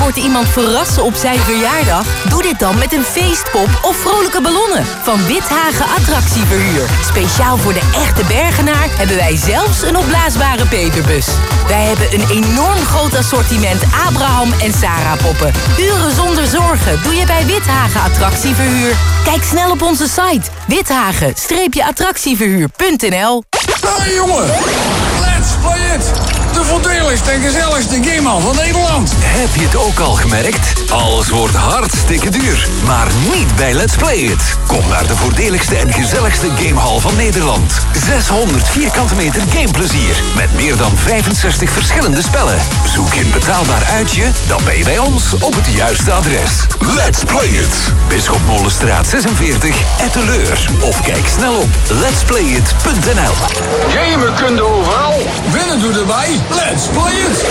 binnenkort iemand verrassen op zijn verjaardag? Doe dit dan met een feestpop of vrolijke ballonnen van Withagen Attractieverhuur. Speciaal voor de echte Bergenaar hebben wij zelfs een opblaasbare Peterbus. Wij hebben een enorm groot assortiment Abraham en Sarah poppen. Uren zonder zorgen doe je bij Withagen Attractieverhuur. Kijk snel op onze site withagen-attractieverhuur.nl. Hey jongen, let's play it! De voordeligste en gezelligste gamehal van Nederland. Heb je het ook al gemerkt? Alles wordt hartstikke duur. Maar niet bij Let's Play It. Kom naar de voordeligste en gezelligste gamehal van Nederland. 600 vierkante meter gameplezier. Met meer dan 65 verschillende spellen. Zoek je een betaalbaar uitje? Dan ben je bij ons op het juiste adres. Let's Play It. Bisschop Molenstraat 46, Etteleur. Of kijk snel op letsplayit.nl. Gamen kun je overal. Winnen doe erbij. Let's play it!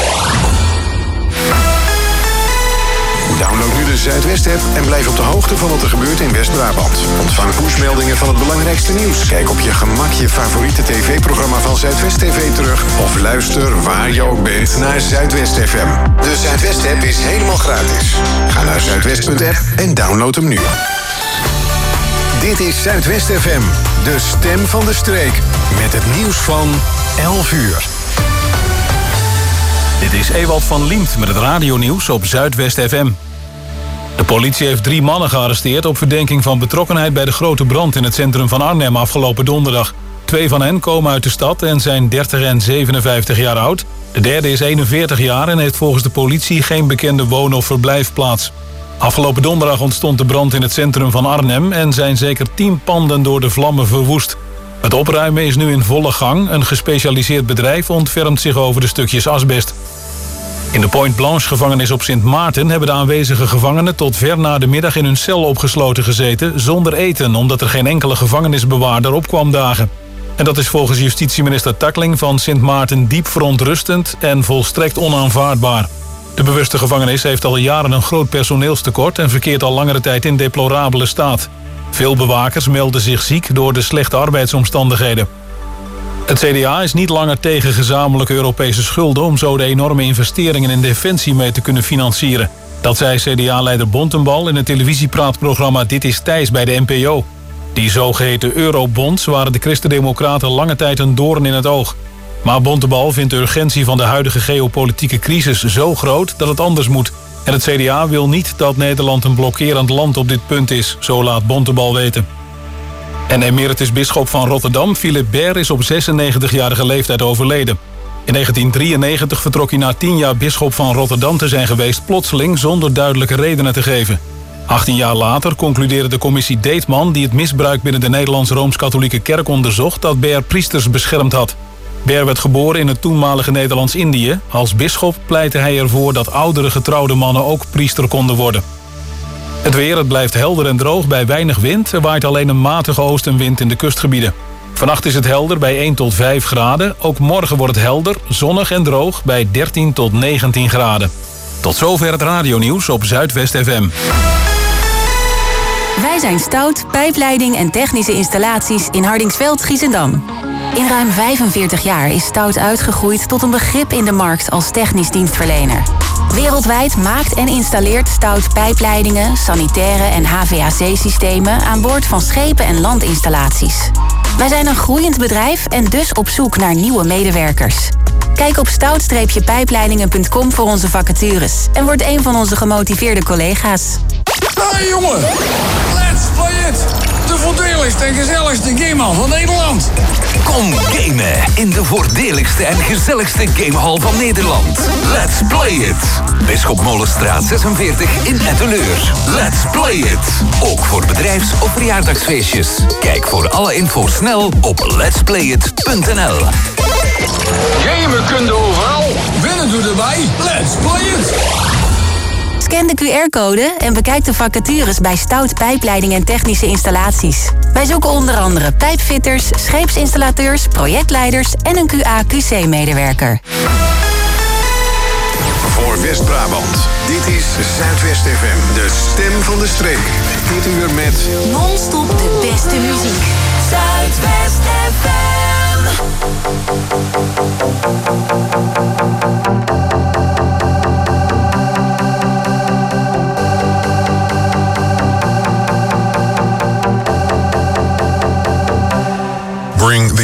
Download nu de Zuidwest-app en blijf op de hoogte van wat er gebeurt in West-Brabant. Ontvang pushmeldingen van het belangrijkste nieuws. Kijk op je gemak je favoriete tv-programma van Zuidwest TV terug. Of luister waar je ook bent naar Zuidwest FM. De Zuidwest-app is helemaal gratis. Ga naar zuidwest.app en download hem nu. Dit is Zuidwest FM, de stem van de streek. Met het nieuws van 11 uur. Dit is Ewald van Liemt met het radionieuws op Zuidwest FM. De politie heeft 3 mannen gearresteerd op verdenking van betrokkenheid bij de grote brand in het centrum van Arnhem afgelopen donderdag. 2 van hen komen uit de stad en zijn 30 en 57 jaar oud. De derde is 41 jaar en heeft volgens de politie geen bekende woon- of verblijfplaats. Afgelopen donderdag ontstond de brand in het centrum van Arnhem en zijn zeker 10 panden door de vlammen verwoest. Het opruimen is nu in volle gang. Een gespecialiseerd bedrijf ontfermt zich over de stukjes asbest. In de Point Blanche-gevangenis op Sint Maarten hebben de aanwezige gevangenen tot ver na de middag in hun cel opgesloten gezeten zonder eten, omdat er geen enkele gevangenisbewaarder op kwam dagen. En dat is volgens justitieminister Takling van Sint Maarten diep verontrustend en volstrekt onaanvaardbaar. De bewuste gevangenis heeft al jaren een groot personeelstekort en verkeert al langere tijd in deplorabele staat. Veel bewakers melden zich ziek door de slechte arbeidsomstandigheden. Het CDA is niet langer tegen gezamenlijke Europese schulden om zo de enorme investeringen in defensie mee te kunnen financieren. Dat zei CDA-leider Bontenbal in het televisiepraatprogramma Dit is Thijs bij de NPO. Die zogeheten eurobonds waren de Christen-Democraten lange tijd een doorn in het oog. Maar Bontenbal vindt de urgentie van de huidige geopolitieke crisis zo groot dat het anders moet. En het CDA wil niet dat Nederland een blokkerend land op dit punt is, zo laat Bontenbal weten. En emeritus bisschop van Rotterdam, Philip Baer, is op 96-jarige leeftijd overleden. In 1993 vertrok hij na 10 jaar bisschop van Rotterdam te zijn geweest plotseling zonder duidelijke redenen te geven. 18 jaar later concludeerde de commissie Deetman, die het misbruik binnen de Nederlands-Rooms-Katholieke Kerk onderzocht, dat Baer priesters beschermd had. Baer werd geboren in het toenmalige Nederlands-Indië. Als bisschop pleitte hij ervoor dat oudere getrouwde mannen ook priester konden worden. Het weer, het blijft helder en droog bij weinig wind. Er waait alleen een matige oostenwind in de kustgebieden. Vannacht is het helder bij 1 tot 5 graden. Ook morgen wordt het helder, zonnig en droog bij 13 tot 19 graden. Tot zover het radionieuws op Zuidwest FM. Wij zijn Stout, pijpleiding en technische installaties in Hardingsveld, Giessendam. In ruim 45 jaar is Stout uitgegroeid tot een begrip in de markt als technisch dienstverlener. Wereldwijd maakt en installeert Stout pijpleidingen, sanitaire en HVAC-systemen aan boord van schepen en landinstallaties. Wij zijn een groeiend bedrijf en dus op zoek naar nieuwe medewerkers. Kijk op stout-pijpleidingen.com voor onze vacatures en word een van onze gemotiveerde collega's. Hey jongen, let's play it! De voordeligste en gezelligste gamehal van Nederland. Kom gamen in de voordeligste en gezelligste gamehal van Nederland. Let's play it! Bisschop Molenstraat 46 in Etteleur. Let's play it! Ook voor bedrijfs- of verjaardagsfeestjes. Kijk voor alle info snel op letsplayit.nl. Gamen kun je overal. Winnen doe erbij. Let's play it! Scan de QR-code en bekijk de vacatures bij Stout Pijpleiding en Technische Installaties. Wij zoeken onder andere pijpfitters, scheepsinstallateurs, projectleiders en een QA/QC-medewerker. Voor West-Brabant, dit is Zuidwest FM, de stem van de streek. Dit uur met Non-stop de beste muziek. Zuidwest FM.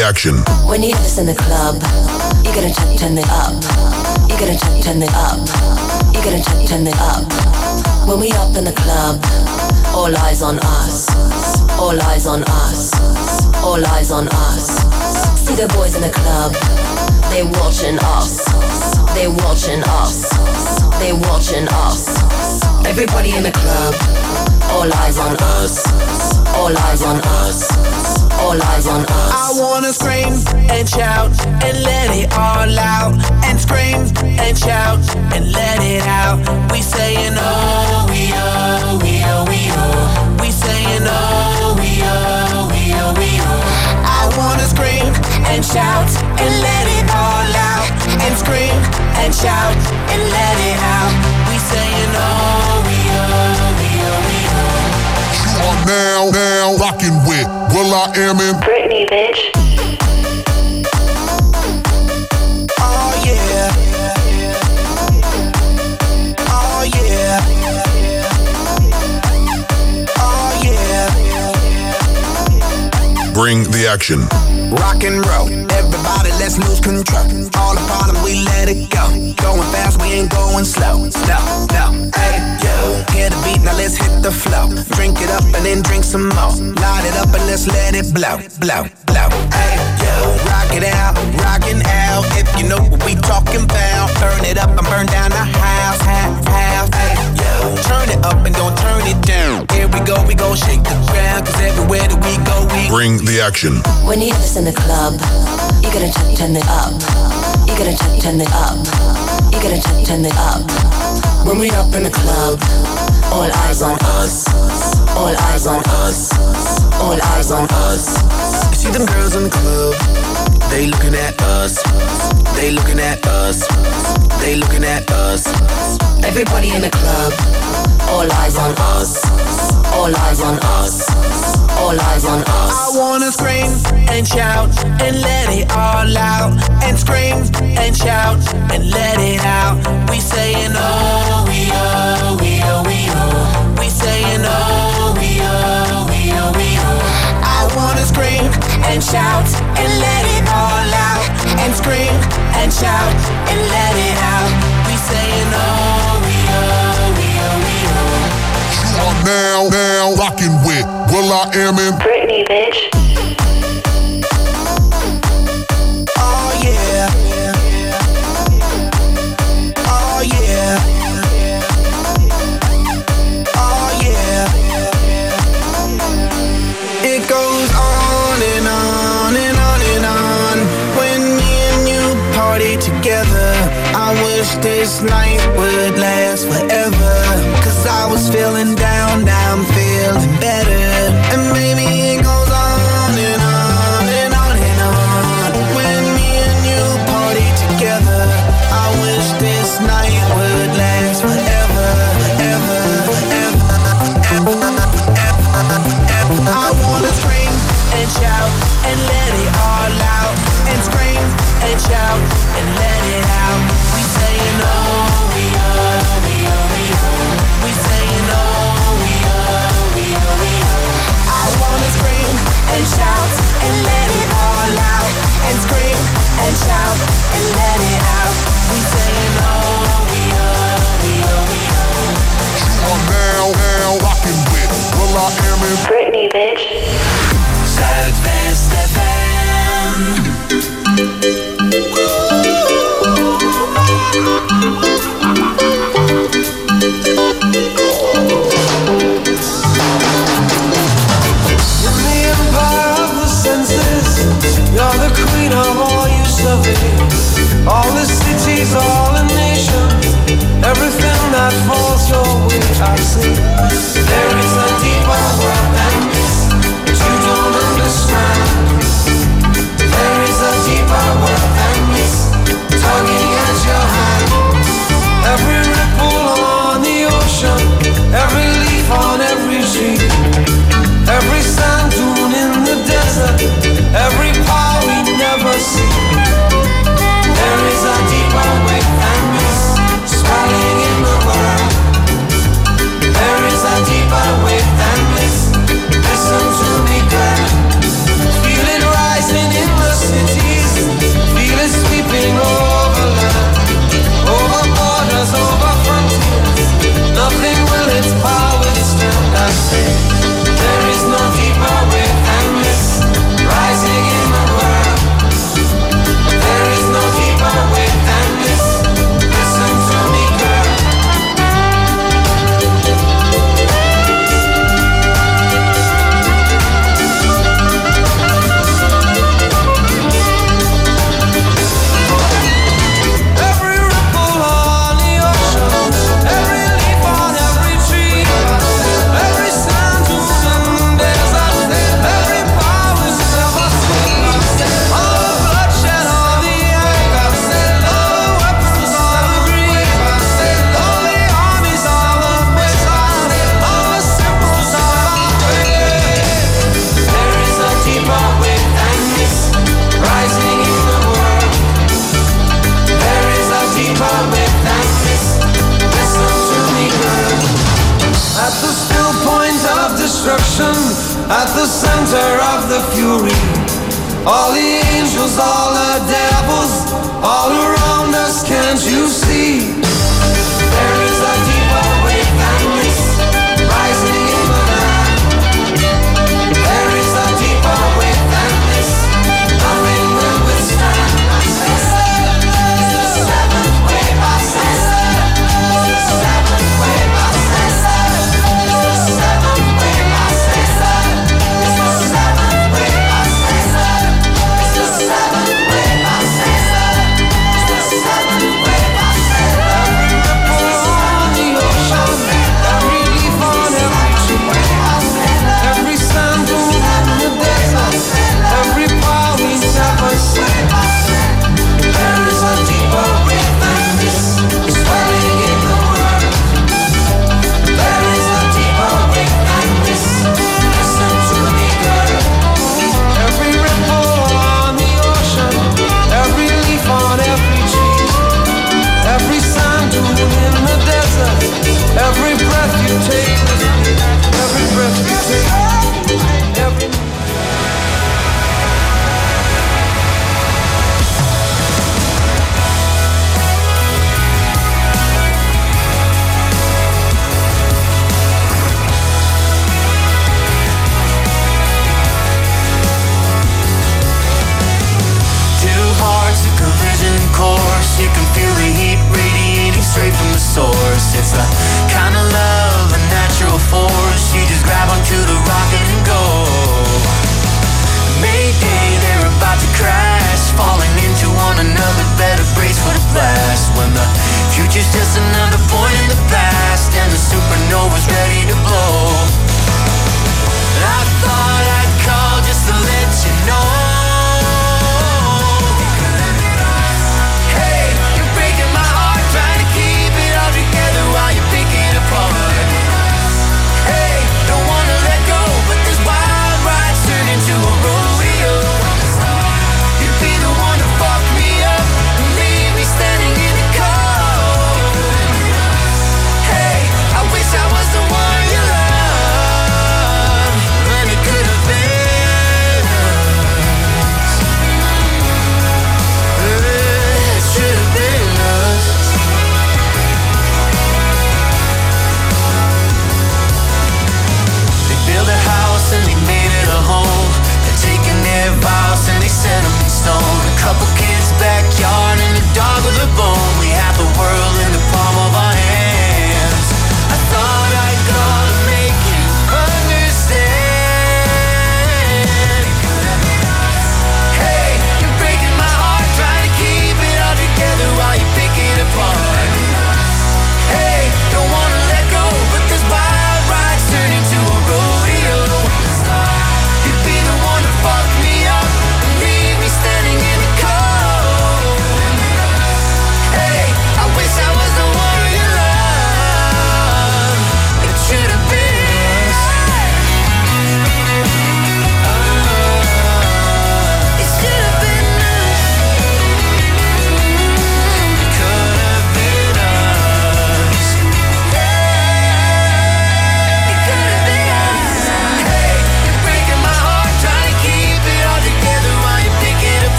the action. When you have this in the club, you gotta turn it up. You gotta turn it up. You gotta turn it up. When we up in the club, all eyes on us. All eyes on us. All eyes on us. See the boys in the club, they watching us. They watching us. They watching us. Everybody in the club, all eyes on us. All eyes on us. All eyes on us. I wanna scream and shout and let it all out. And scream and shout and let it out. We saying oh, we oh, we oh, we oh. We saying oh, we oh, we oh, we oh. I wanna scream and shout and let it all out. And scream and shout and let it out. We saying oh, we oh, we oh, we oh. You are now rocking with will.i.am in Britney, bitch. Oh yeah. Oh yeah. Oh yeah. Bring the action. Rock and roll, everybody let's lose control. All the bottom we let it go. Going fast, we ain't going slow. No, hey, yo. Hear the beat, now let's hit the flow. Drink it up and then drink some more. Light it up and let's let it blow. Hey, yo. Rock it out, rockin' out. If you know what we talking about. Burn it up and burn down the house. Hey, yo. Turn it up and don't turn it down. Here we go shake the ground. Cause everywhere that we go, we Bring the action. When you have this in the club, you gotta turn it up. You gotta turn it up. You gotta turn it up. When we up in the club, all eyes on us. All eyes on us. All eyes on us. See them girls in the club, they looking at us. They looking at us. They looking at us. Everybody in the club, all eyes on us. All eyes on us. All eyes on us. I wanna scream and shout and let it all out. And scream and shout and let it out. We saying oh, we oh, we oh, we oh. We saying oh, we oh, we oh, we oh. I wanna scream and shout and let it all out. And scream and shout and let it out. We saying oh, we oh, we oh, we oh. You are now rocking with will.i.am in Britney, bitch. Oh yeah. Oh yeah. Oh yeah. It goes on and on and on and on. When me and you party together, I wish this night would last forever. Cause I was feeling down, now I'm feeling better. And maybe it goes on and on and on and on. When me and you party together, I wish this night would last forever, forever, forever, forever. I wanna scream and shout and let it all out. And scream and shout and let it out. We saying oh, we oh, we oh, we oh. We saying oh, we oh, we oh, we oh. I wanna scream and shout and let it all out. And scream and shout and let it out. We saying oh, we oh, we oh, we oh. You are now rocking with will.i.am in Britney, bitch. Zuidwest FM. You're the queen of all you survey. All the cities, all the nations, everything that falls your way, I see. There is a deeper world than this that you don't understand. There is a deeper world than this, tugging at your hand. Every ripple on the ocean, every leaf on every tree, every sand dune in the desert, every power we never see. There is a deeper way. At the still point of destruction, at the center of the fury, all the angels, all the devils, all around us, can't you see? There is a deeper wave than this, rising in the night. There is a deeper wave than this, nothing will withstand. It's the seventh wave, I say. It's the seventh wave, I say. It's the seventh wave, I say. It's the seventh wave, I say. It's the seventh wave, I say. It's the seventh wave, I say.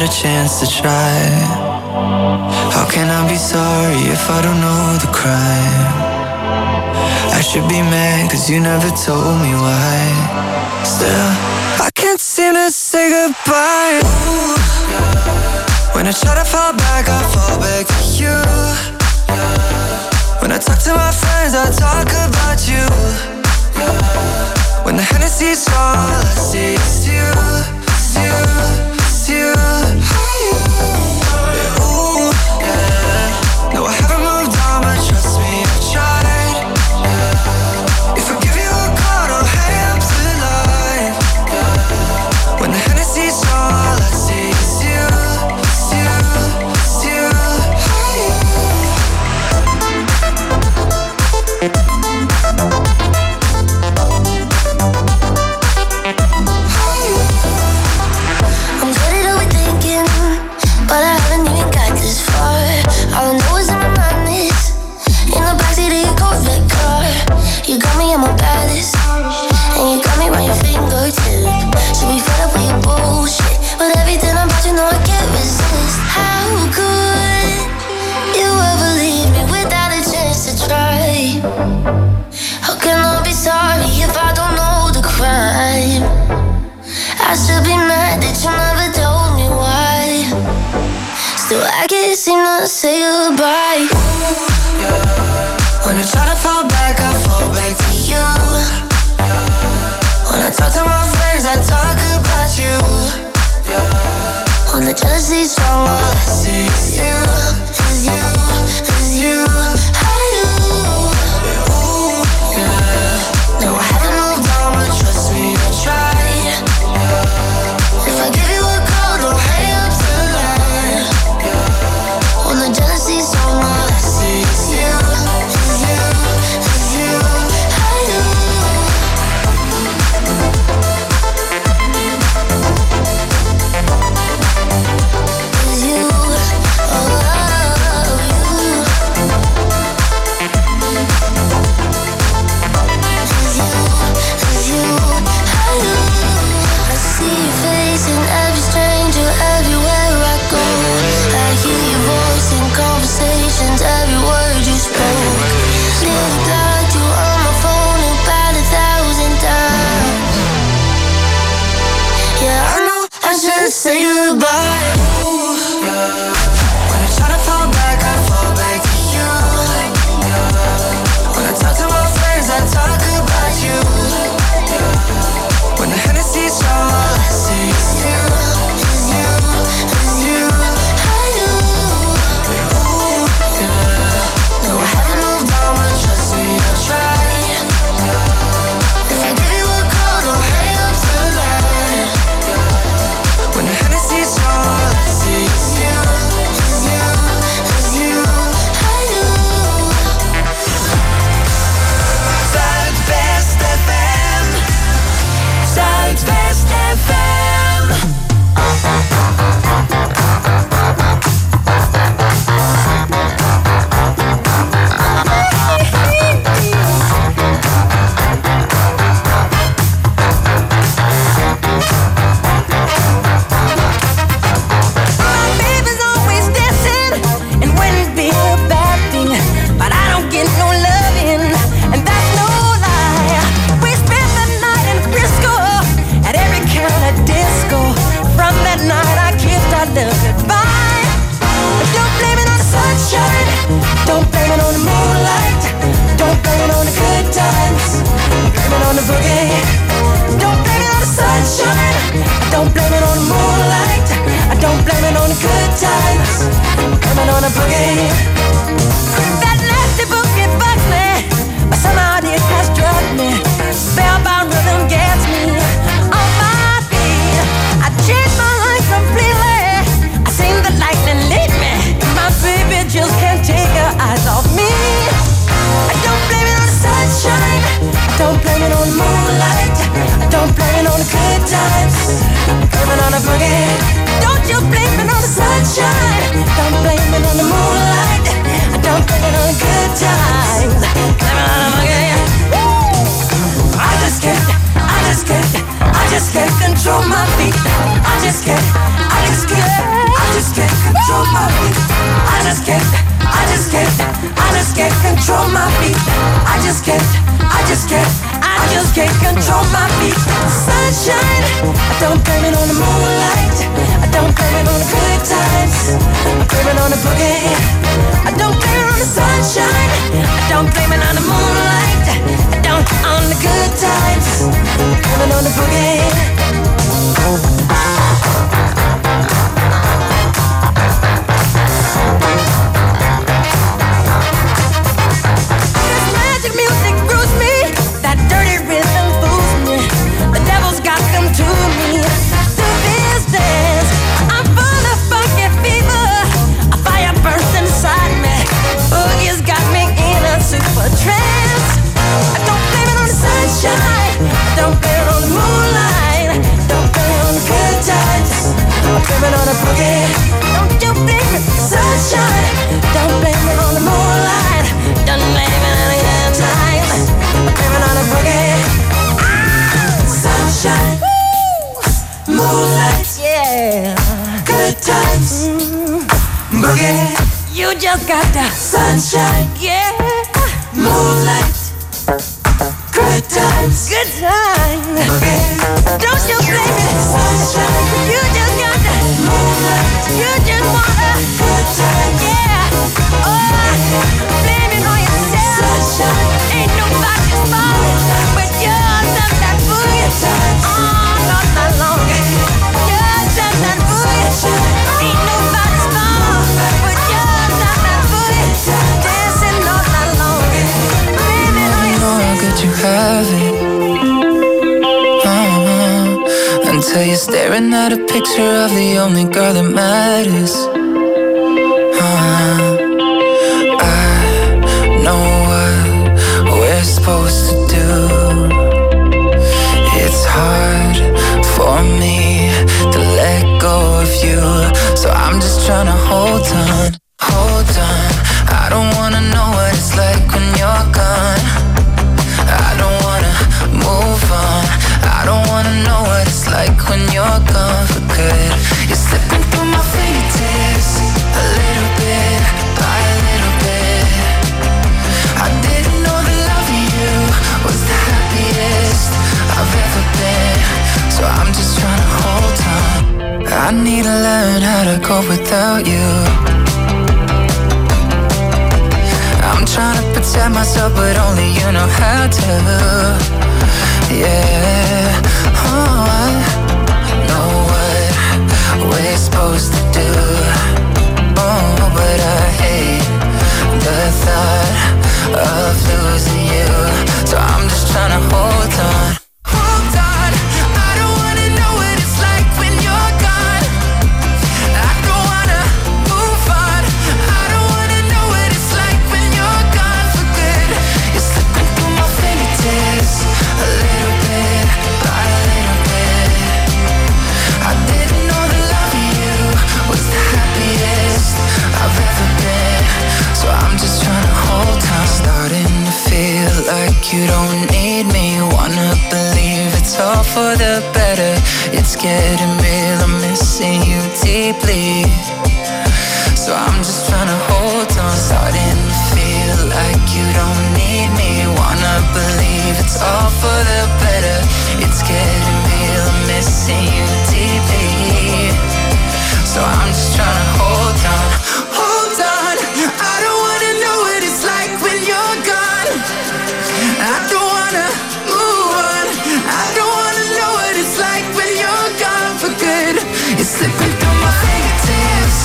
a chance to try. How can I be sorry if I don't know the crime? I should be mad cause you never told me why. Still, I can't seem to say goodbye. Ooh, when I try to fall back, I fall back to you. When I talk to my friends, I talk about you. When the Hennessy's all I see is you, it's you, it's you. Ooh, yeah. No, I haven't moved on, but trust me, I tried. If I give you a call, don't hang up the line. When the Hennessy's all I see is you, it's you, it's you. I'm good at overthinking, but I haven't even got this far. All I know is in my mind is in the backseat of your Corvette car. You got me at my baddest, and you got me by your fingertip. Should be fed up with your bullshit, but everything about you know I can't resist. How could you ever leave me without a chance to try? How can I be sorry if I don't know the crime? I should be mad that you never told me why. Still I can't seem to say goodbye. Ooh, yeah. When I try to fall back, I fall back to you. When I talk to my friends, I talk about you. When the jealousy's strong, all I see is you, is you, is you. Ooh, yeah. No, I haven't moved on, but trust me, I tried. If I give you a call, don't hang up the line. When the jealousy's strong, all I see is you, is you, is you. Is you, I see your face in every stranger, everywhere I go. I hear your voice in conversations, every word you spoke. Nearly blocked you on my phone about 1,000 times. Yeah, I know I should say goodbye. Ooh, yeah. When I try to fall back, I fall back to you. When I talk to my friends, I talk about you. When the Hennessy's all I see is you, is you, is you. Ooh, yeah. No, I haven't moved on, but trust me, I tried. If I give you a call, don't hang up the line. When the Hennessy's all I see is you, is you, is you. Zuidwest FM. Zuidwest FM. Baby's always dancing and wouldn't be a bad thing, but I don't get no loving, and that's no lie. We spent the night in Frisco at every kind of disco. From that night I kissed our love goodbye. But don't blame it on the sunshine, don't blame it on the moonlight, don't blame it on the good times, blame it on the boogie. Don't blame it on the sunshine, don't blame it on the moonlight, I don't blame it on the good times, blame it on the boogie. That nasty boogie bugs me, but somehow it has drugged me. Spellbound rhythm gets me on my feet. I changed my life completely, I seen the lightning lead me. My baby just can't take her eyes off me. I don't blame it on the sunshine, don't blame it on the moonlight, I don't blame it on the good times, blame it on the boogie. Don't you blame it on the sunshine, don't blame it on the moonlight, I don't blame it on the good times, blame it on the boogie. I just can't control my feet. I just can't just can't control my feet. I just can't control my feet. I just can't control my feet. Sunshine, I don't blame it on the moonlight. I don't blame it on the good times. I blame it on the boogie. I don't blame it on the sunshine. I don't blame it on the moonlight. I don't on the good times. I blame it on the boogie. Blame it on the boogie. Don't you blame it, sunshine. Don't blame it on the moonlight. Don't blame it on the good times. Blame it on the boogie. Sunshine, moonlight, yeah. Good times, boogie. You just got the sunshine, yeah. Moonlight, good times, boogie. Don't you blame it, sunshine. You just got the moonlight. You just want a good time, yeah. Oh, blame it on yourself. Sunshine. Ain't nobody's fault but yours and that boogie. Oh, not that long. Yours and that boogie. Ain't nobody's fault but yours and that boogie. Dancing all night long. Blame it on yourself. You know how good you have it. Until you're staring at a picture of the only girl that matters. I know what we're supposed to do. It's hard for me to let go of you, so I'm just trying to hold on. I don't wanna know what it's like when you're gone. I don't wanna move on. I don't wanna know what it's like when you're gone for good. You're slipping through my fingertips, a little bit by a little bit. I didn't know that loving you was the happiest I've ever been, so I'm just trying to hold on. I need to learn how to cope without you. I'm trying to protect myself, but only you know how to. Yeah, oh, I know what we're supposed to do. Oh, but I hate the thought of losing you, so I'm just trying to hold on. Hold on, I don't wanna know what it's like when you're gone. I don't wanna move on. I don't wanna know what it's like when you're gone for good. You're slipping through my fingertips, a little bit by a little bit. I didn't know that loving you was the happiest I've ever been, so I'm just trying to hold on. Starting to feel like you don't need me. Wanna believe it's all for the better. It's getting real, I'm missing you deeply, so I'm just trying to hold on. Starting to feel like you don't need me. Wanna believe it's all for the better. It's getting real, I'm missing you deeply, so I'm just trying to hold on. Hold on, I don't wanna know what it's like when you're gone. I don't wanna move on. I don't wanna know what it's like when you're gone for good. You're slipping through my fingertips,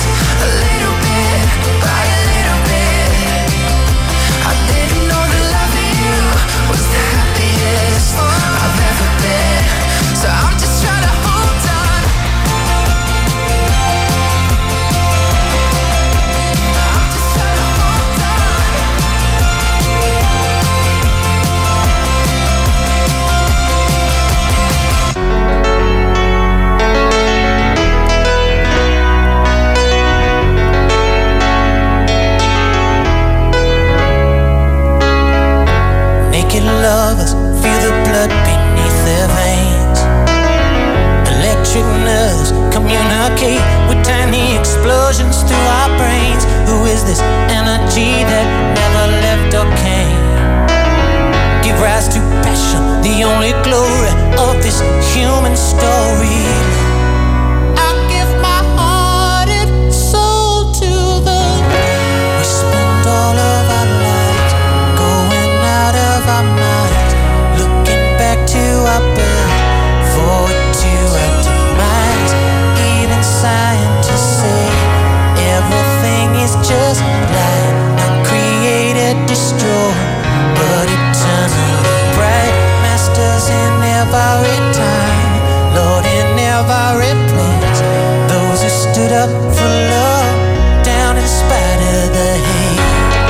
only glory of this human story. I give my heart and soul to the Lord. We spend all of our lives going out of our minds, looking back to our birth, forward to our demise. Even scientists say everything is just light, not created, destroyed, but eternally bright. Masters in every time, Lord in every place. Those who stood up for love, down in spite of the hate.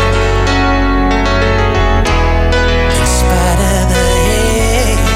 In spite of the hate.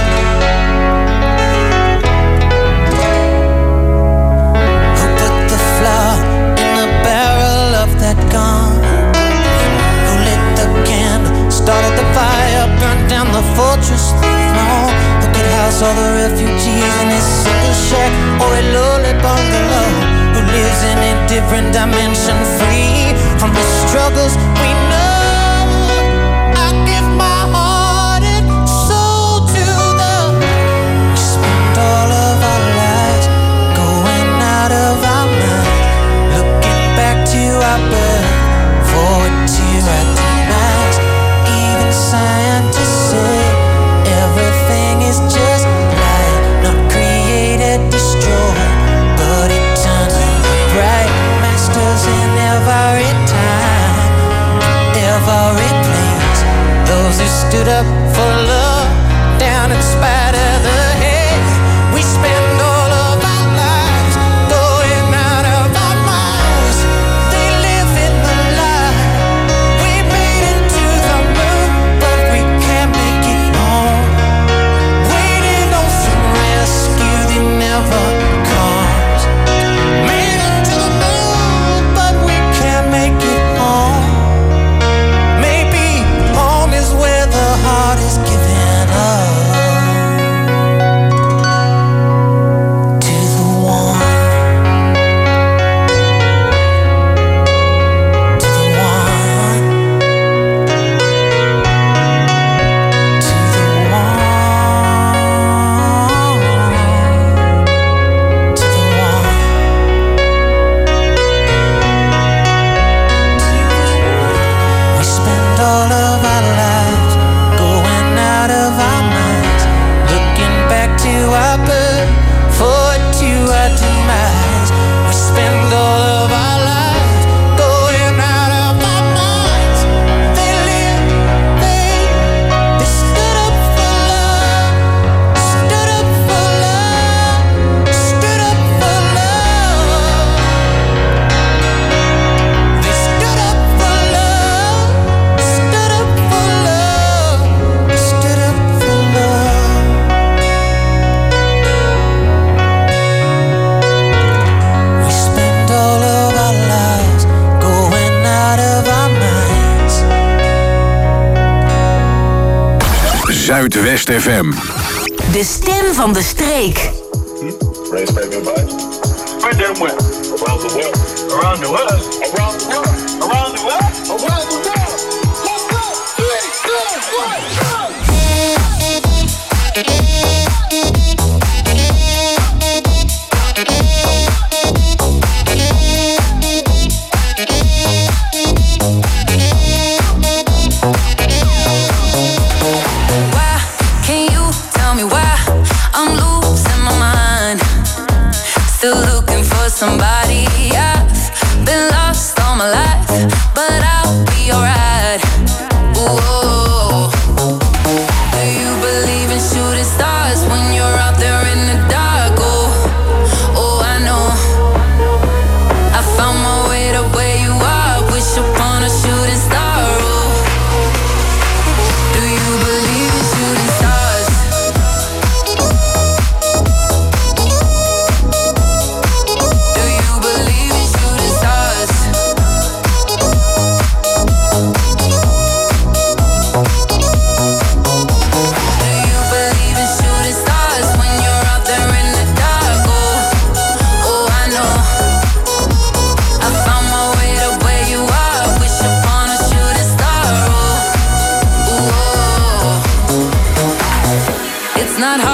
Who put the flour in the barrel of that gun? Who lit the candle, started the fire, burned down the fortress, the throne? Who could house all the refugees in his single shack or a lowly bungalow? Who lives in a different dimension, free from the struggles we know? I give my heart and soul to the Lord. We spend all of our lives going out of our minds, looking back to our birth, forward to our demise. Even scientists say everything is just light, not created, destroyed, but eternally bright. Masters in every time, every place. Those who stood up for love, down in spite of the hate. We spend all of our lives going out of our minds. They live in the lie. We made it to the moon, but we can't make it home. Waiting on some rescue, they never comes. Made it to the moon, but we can't make it home. Maybe home is where the heart is given up to the one, to the one, to the one, to the one. We spend all of our lives going out of our minds, looking back to our birth, forward to our demise. We spend all of our lives going out of our minds. They live, they stood up for love, stood up for love, stood up for love. They stood up for love, stood up for love, stood up for love. We spend all of our lives going out of our minds. Zuidwest FM. De stem van de streek. Race back your body. Where them went? Around the world. Around the world. Around the world. Around the world. Around the world. Let's go. 3, 2, 1, go. Why can't you tell me why I'm losing my mind? Still looking for somebody. I've been lost all my life, but I'll be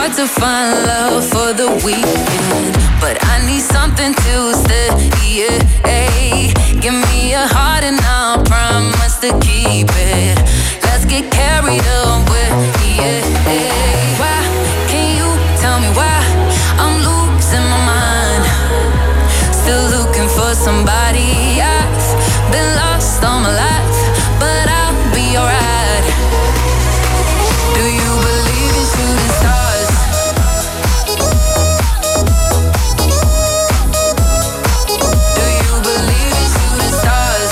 hard to find love for the weekend, but I need something to stay. Give me a heart and I'll promise to keep it. Let's get carried away. Why can't you tell me why I'm losing my mind? Still looking for somebody. I've been lost all my life, but I'll be alright. Do you believe in shooting stars? Do you believe in shooting stars?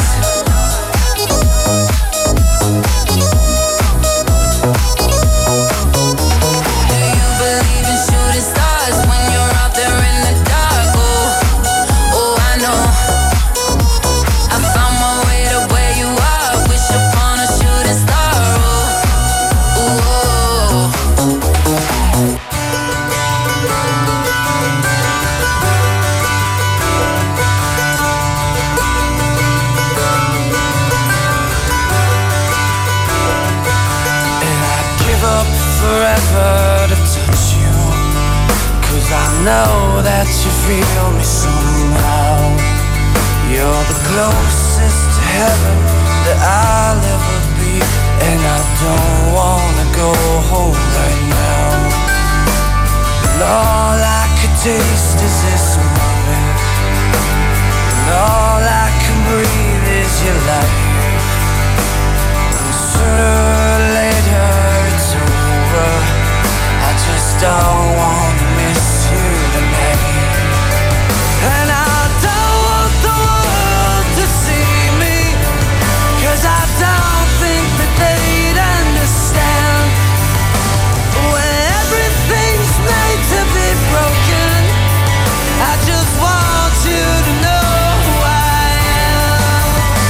Do you believe in shooting stars when you're out there in the dark? Oh, I know. I found my way to where you are. Wish upon a shooting star. Give up forever to touch you, 'cause I know that you feel me somehow. You're the closest to heaven that I'll ever be, and I don't wanna go home right now. And all I could taste is this moment, and all I can breathe is your light. And sooner or later it's over. I just don't wanna miss you tonight. And I don't want the world to see me, 'cause I don't think that they'd understand. When everything's made to be broken, I just want you to know who I am.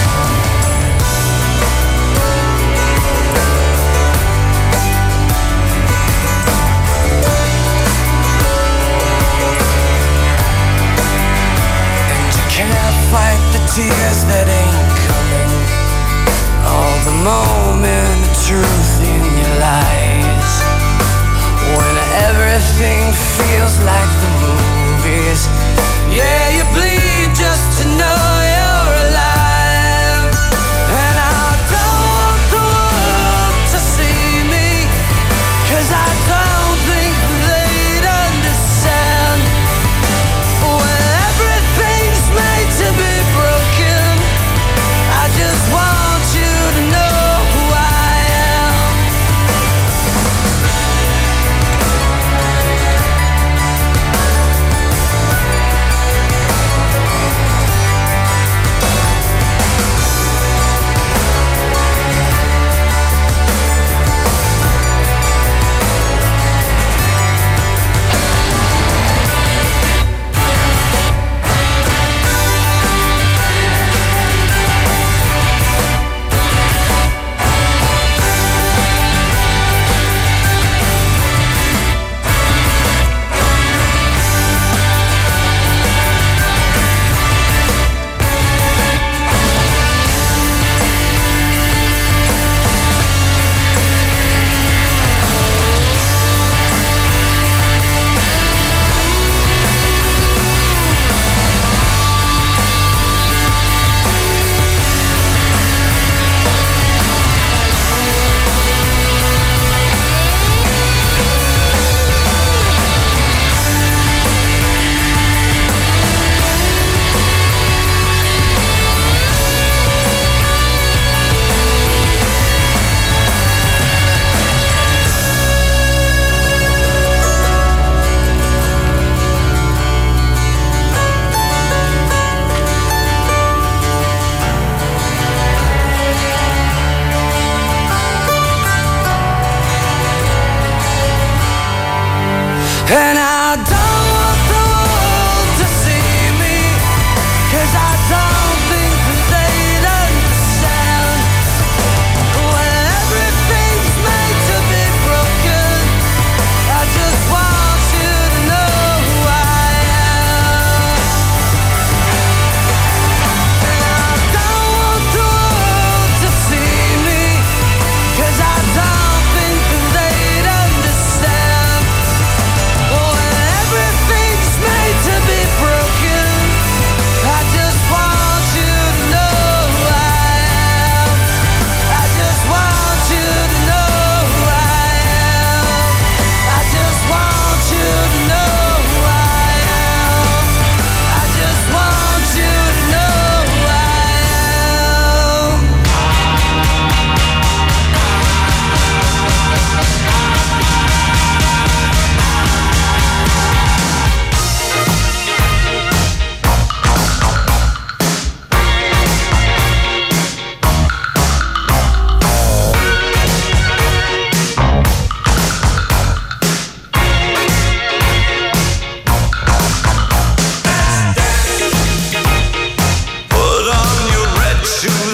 Can't fight the tears that ain't coming, all the moment of truth in your lies. When everything feels like the movies, yeah, you bleed just to know you're alive. And I don't want the world to see me, 'cause I don't think they'd understand. When everything's made to be broken, I just want you to know who I am.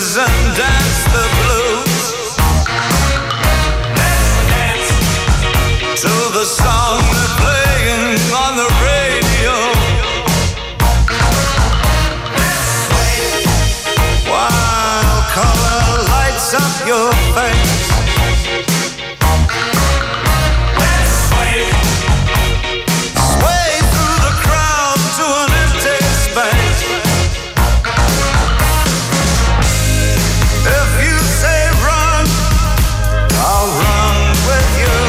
blues and dance the blues. Let's dance to the song they're playing on the radio. Let's sway while color lights up your face. Let's sway through the crowd to an empty space. If you say run, I'll run with you.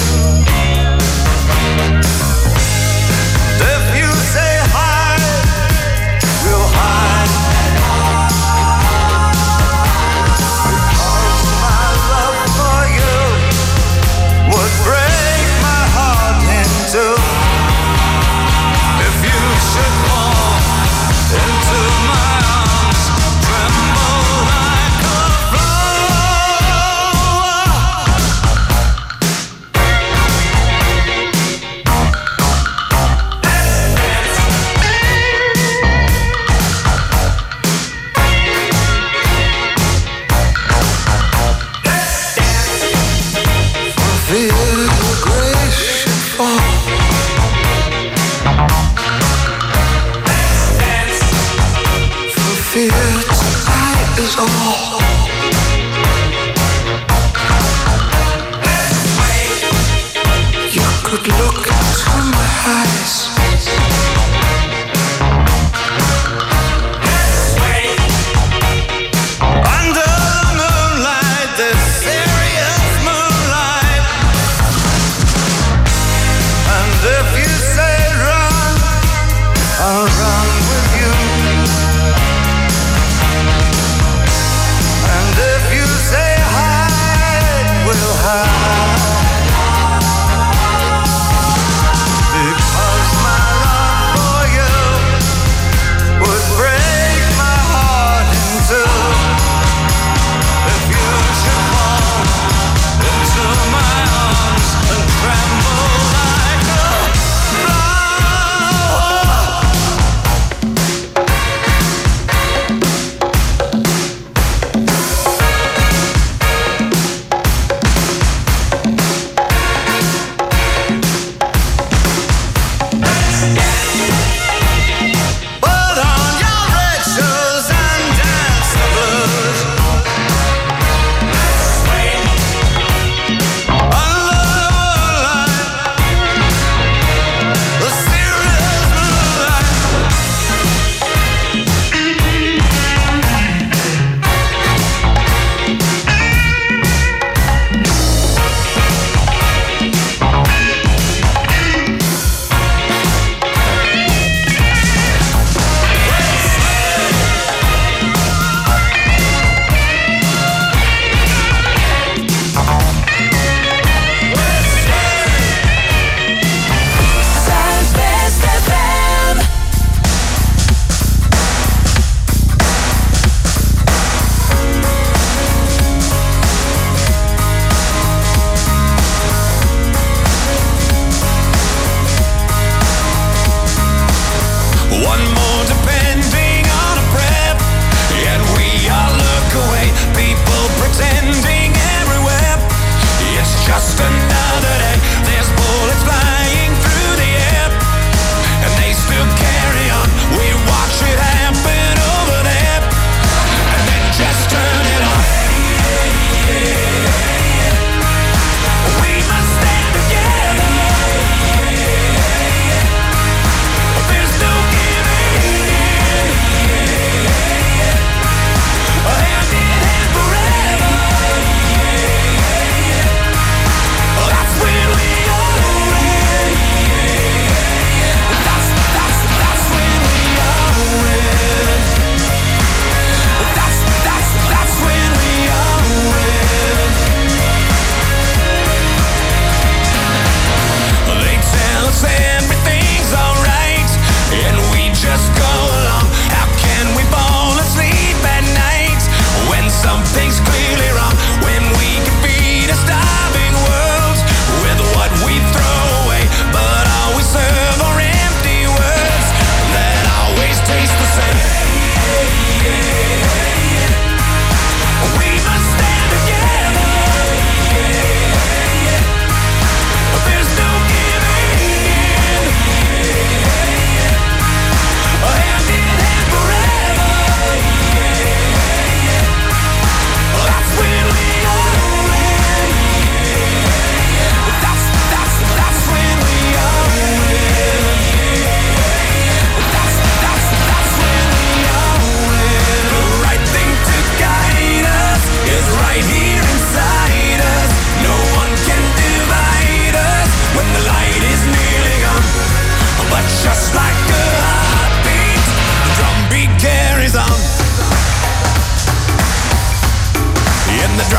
If you say hide, we'll hide. Because my love for you would break my heart in two. If you should fall into my arms, tremble like a fear your grace should fall. For fear tonight is all. You could look into my eyes. Under the moonlight, this serious moonlight. And if you say run, I'll run with you.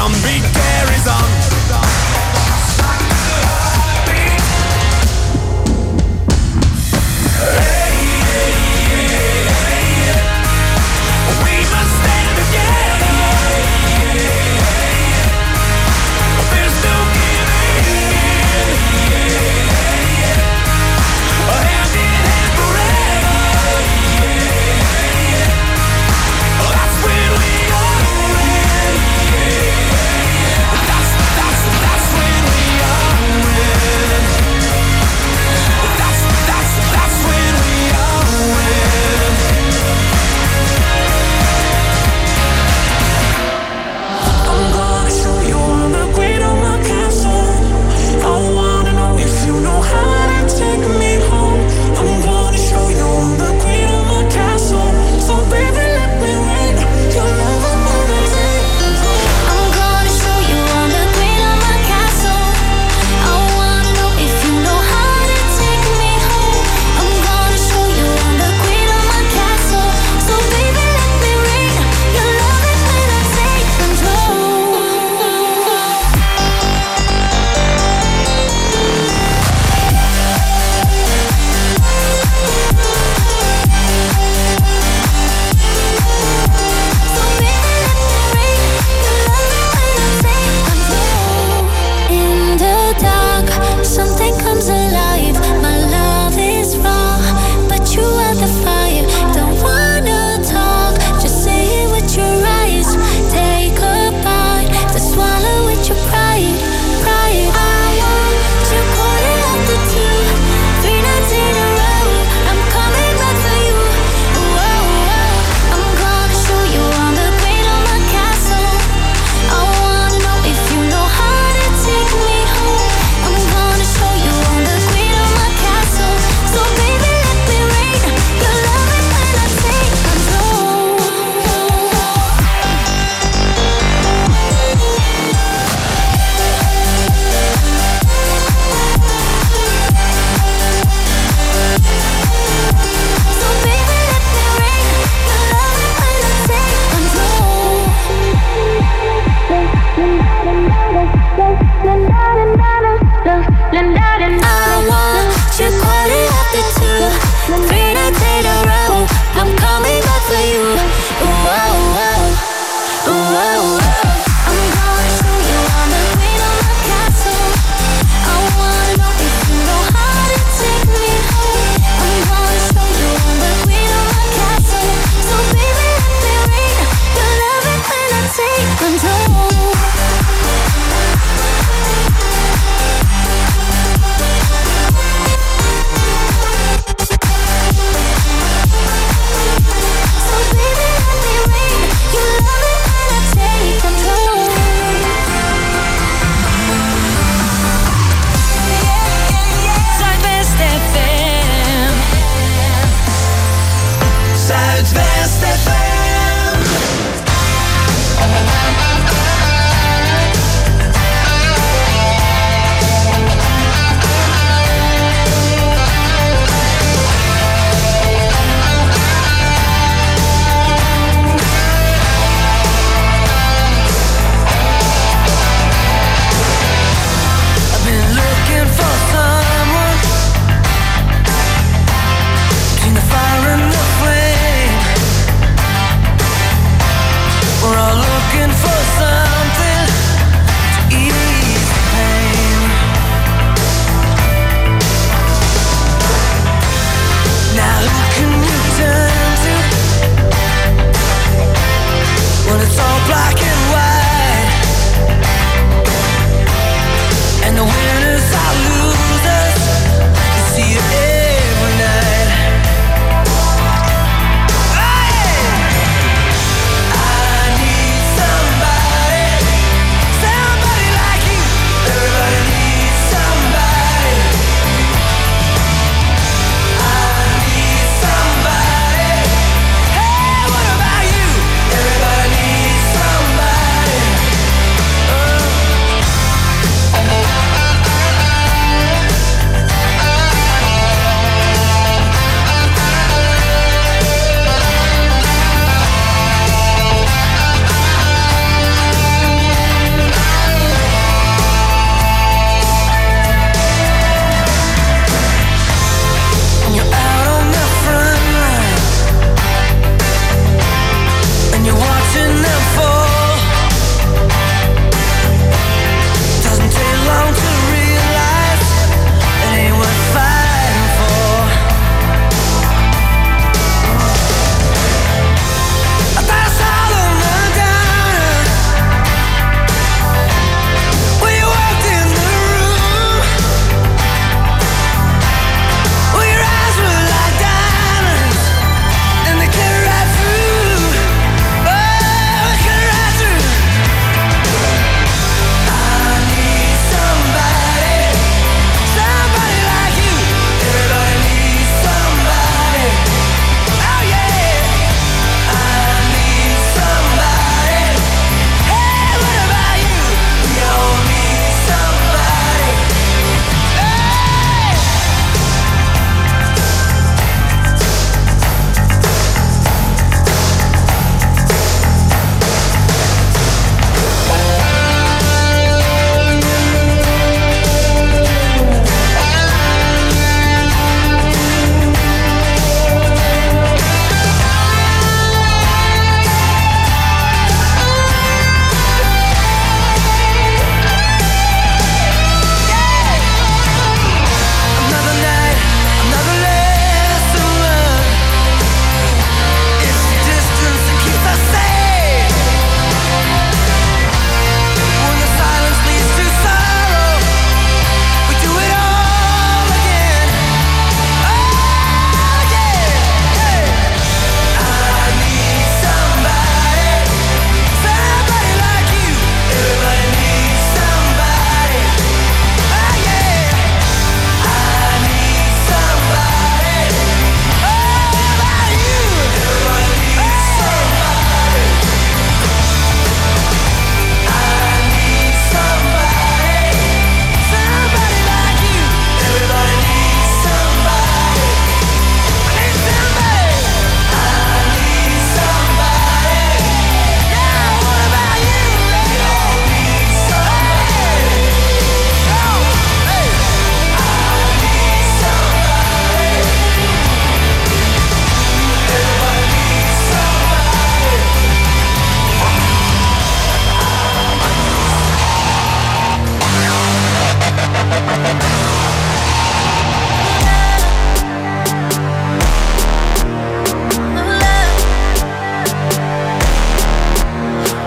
drumbeat carries on.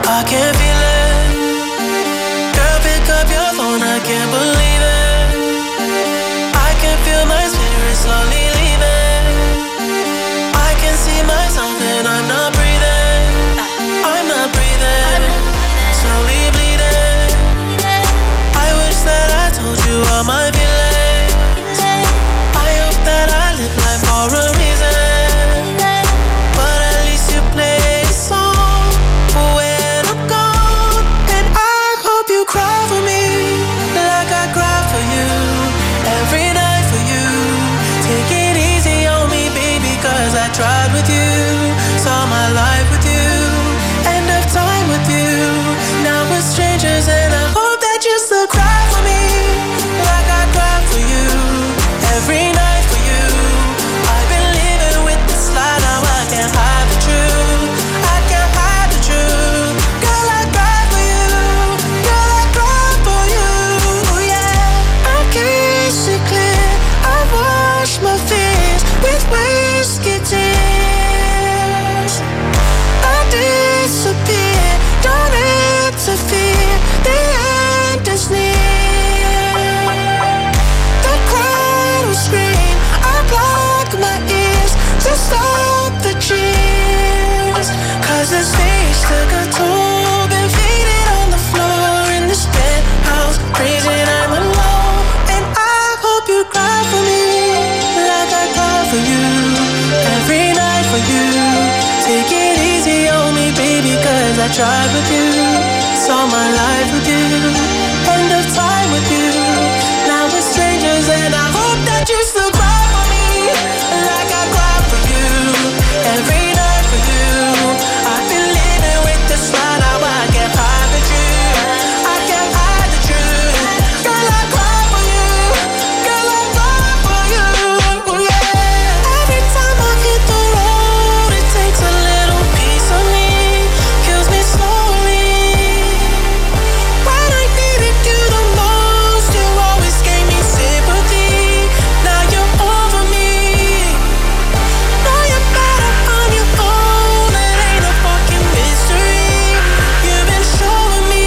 I can't feel it. Girl, pick up your phone, I can't believe it. I can feel my spirit slowly leaving. I can see myself and I'm not breathing. I'm not breathing. Slowly bleeding. I wish that I told you all my feelings. I hope that I live life for a reason. But at least you play a song for when I'm gone. And I hope you cry for me like I cry for you. Every night for you. Take it easy on me, baby, cause I tried with you. Saw my life with you. End of time with you. Now we're strangers and I hope that you still cry for me like I cry for you. Every night for you. I've been living with this lie, now I can't hide the truth. I can't hide the truth. Girl, I cry for you. Girl, I cry for you. Yeah, I can't see clear. I wash my fears with whiskey tears. I disappear, don't interfere. The end is near. The crowd will scream. I block my ears to stop the cheers. Cause the stage took a toll. Been faded on the floor in this penthouse. Crazy and I'm alone. And I hope you cry for me like I cry for you. Every night for you. Take it easy on me, baby, cause I tried with you. Saw my life with you. End of time with you. Now we're strangers and I hope that you still cry for me like I cry for you. Every night for you. I've been living with this lie, now I can't hide the truth. I can't hide the truth. Girl, I cry for you. Girl, I cry for you. Yeah. Every time I hit the road, it takes a little piece of me. Kills me slowly. When I needed you the most, you always gave me sympathy. Now you're over me. Now you're better on your own. It ain't a fucking mystery. You've been showing me.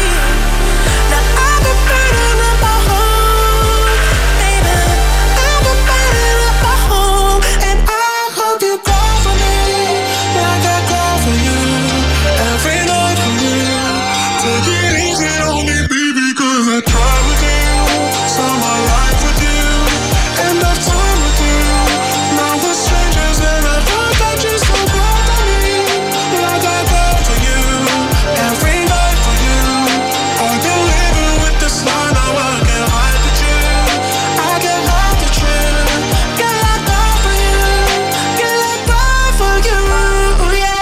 Now I've been burning up my home, baby. I've been burning up my home, and I hope you cry for me like I cry for you. Every night for you. Take it easy on me, baby, cause I tried with you. Saw my life with you. End of time with you. Now we're strangers and I hope that you still cry for me like I cry for you. Every night for you. I've been living with this lie, now I can't hide the truth. I can't hide the truth. Girl, I cry for you. Girl, I cry for you. Yeah.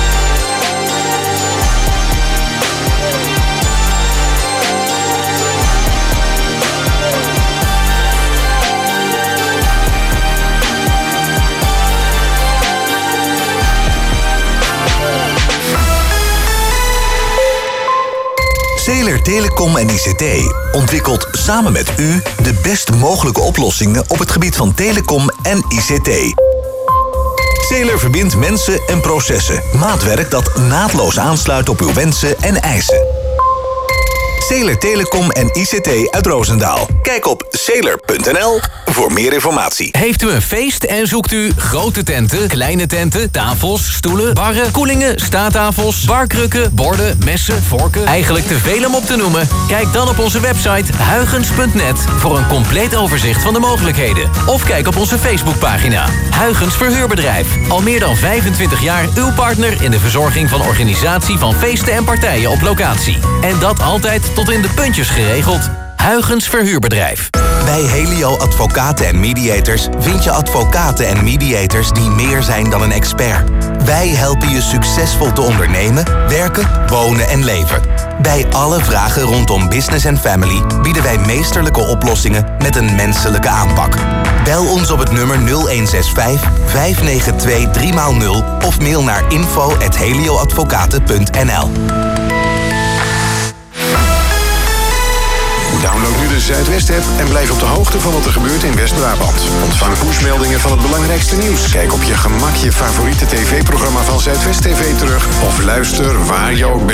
Zeeler Telecom en ICT ontwikkelt samen met u de best mogelijke oplossingen op het gebied van telecom en ICT. Zeeler verbindt mensen en processen. Maatwerk dat naadloos aansluit op uw wensen en eisen. Zeeler Telecom en ICT uit Roosendaal. Kijk op zeeler.nl voor meer informatie. Heeft u een feest en zoekt u grote tenten, kleine tenten, tafels, stoelen, barren, koelingen, staattafels, barkrukken, borden, messen, vorken? Eigenlijk te veel om op te noemen? Kijk dan op onze website huygens.net voor een compleet overzicht van de mogelijkheden. Of kijk op onze Facebookpagina. Huygens Verhuurbedrijf. Al meer dan 25 jaar uw partner in de verzorging van organisatie van feesten en partijen op locatie. En dat altijd tot in de puntjes geregeld. Huygens Verhuurbedrijf. Bij Helio Advocaten en Mediators vind je advocaten en mediators die meer zijn dan een expert. Wij helpen je succesvol te ondernemen, werken, wonen en leven. Bij alle vragen rondom business en family bieden wij meesterlijke oplossingen met een menselijke aanpak. Bel ons op het nummer 0165 592 3x0 of mail naar info@helioadvocaten.nl. Download nu de Zuidwest-app en blijf op de hoogte van wat er gebeurt in West-Brabant. Ontvang pushmeldingen van het belangrijkste nieuws. Kijk op je gemak je favoriete tv-programma van Zuidwest TV terug of luister waar je ook bent.